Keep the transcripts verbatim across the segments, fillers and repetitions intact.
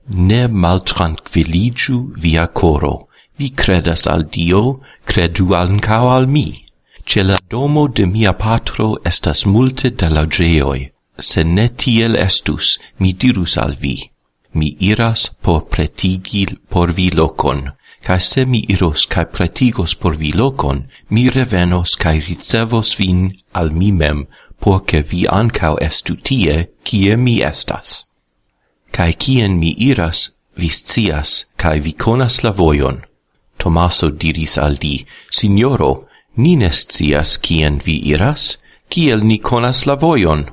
ne maltranquilligiu via coro. Vi credas al Dio, credu ancao al mi. Ce la domo de mia patro estas multe da loĝejoj. Se ne tiel estus, mi dirus al vi. Mi iras por pretigi por vi lokon, kaj se mi iros kaj pretigos por vi lokon, mi revenos kaj ricevos vin al mi mem, por ke vi ancao estu tie, kie mi estas. Kaj kien mi iras, vi scias, kaj vi konas la vojon. Tomaso diris al li, Signoro, ni ne scias kien vi iras, kiel ni konas la vojon?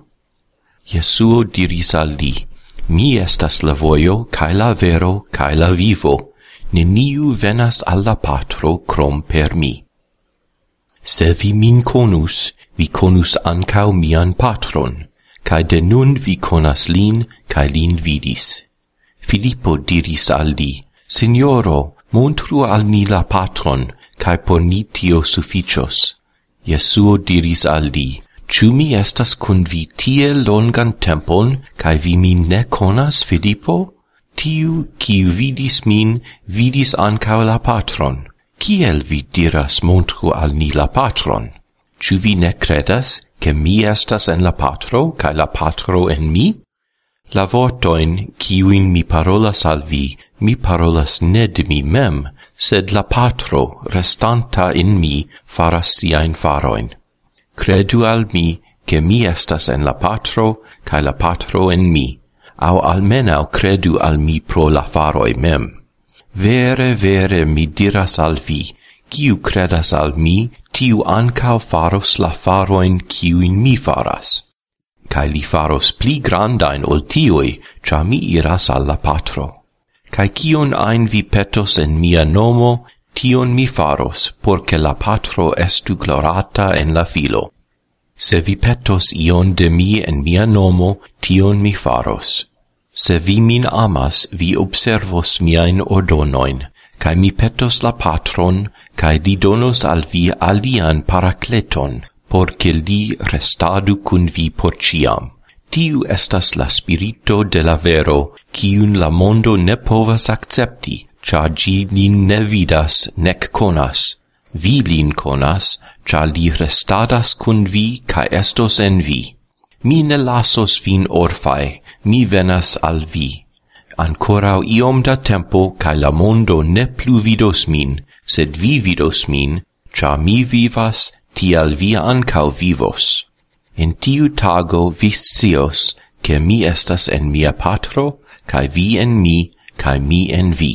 Jesuo diris al li, Mi estas la vojo, kaj la vero, kaj la vivo. Neniu venas al la Patro krom per mi. Se vi min konus, vi konus ancao mian Patron, kaj de nun vi konas lin, kaj lin vidis. Filipo diris al li, Signoro, montru al ni la Patron, kaj por ni tio suficios. Jesuo diris al li, Ĉu mi estas kun vi tiel longan tempon, kaj vi min ne konas, Filipo? Tiu, kiu vidis min, vidis ancao la Patron. Kiel vi diras montru al ni la Patron? Ĉu vi ne credas, ke mi estas en la Patro, kaj la Patro en mi? La vortojn, kiujn mi parolas al vi, mi parolas ne de mi mem, sed la Patro, restanta in mi, faras siajn farojn. Credu al mi, che mi estas en la Patro, cae la Patro en mi, au almenau credu al mi pro la faroi mem. Vere, vere mi diras al vi, kiu credas al mi, tiu ancao faros la faroin kiuin mi faras. Cae li faros pli grandain ol tiui, cia mi iras al la Patro. Cae kion ein vi petos en mia nomo, tion mi faros, porce la Patro estu glorata en la Filo. Se vi petos ion de mi en mia nomo, tion mi faros. Se vi min amas, vi observos miain ordonoin, cae mi petos la Patron, cae li donos al vi alian paracleton, porce li restadu cun vi por ciam. Tiu estas la spirito de la vero, cium la mondo ne povas accepti, cia gi lin ne vidas nec conas. Vi lin conas, cia li restadas cun vi ca estos en vi. Mi ne lasos vin orfae, mi venas al vi. Ancorau iom da tempo ca la mondo ne plu vidos min, sed vi vidos min, cia mi vivas, tial vi ancau vivos. En tiu tago vi scios, che mi estas en mia Patro, ca vi en mi, ca mi en vi.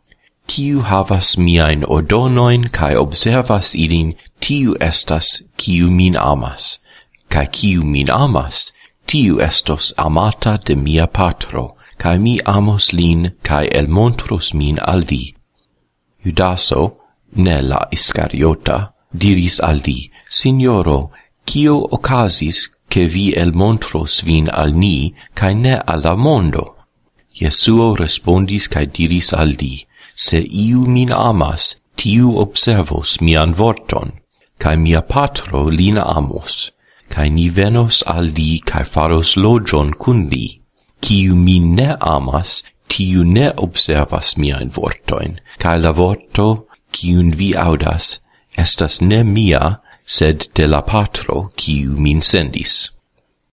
Kiu havas miain ordonoin cae observas ilin, tiu estas kiu min amas. Cae kiu min amas, tiu estos amata de mia Patro, cae mi amos lin cae elmontros min al vi. Judaso, ne la Iscariota, diris al li, Signoro, kio ocasis che vi elmontros vin al ni, cae ne alla mondo? Jesuo respondis cae diris al li, Se iu min amas, tiu observos mian vorton, cae mia Patro lin amos, cae ni venos al li cae faros loĝon cun li. Kiu min ne amas, tiu ne observas miain vortoin, cae la vorto, kiun vi audas, estas ne mia, sed de la Patro, kiu min sendis.